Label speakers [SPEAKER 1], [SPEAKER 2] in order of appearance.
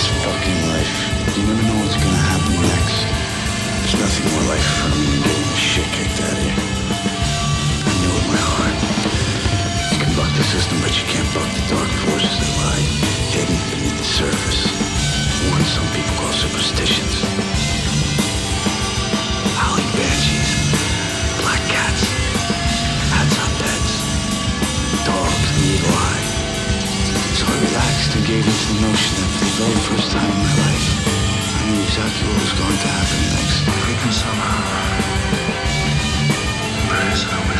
[SPEAKER 1] fucking life. You never know what's gonna happen next. There's nothing more life-affirming than getting the shit kicked out of you. I knew in my heart. You can buck the system, but you can't buck the dark forces that lie hidden beneath the surface. One some people call superstitions. Howling banshees, black cats, hats on beds, dogs, the evil eye. So I relaxed and gave into the notion that for the very first time in my life, I knew exactly what was going to happen next.
[SPEAKER 2] If we can somehow embrace our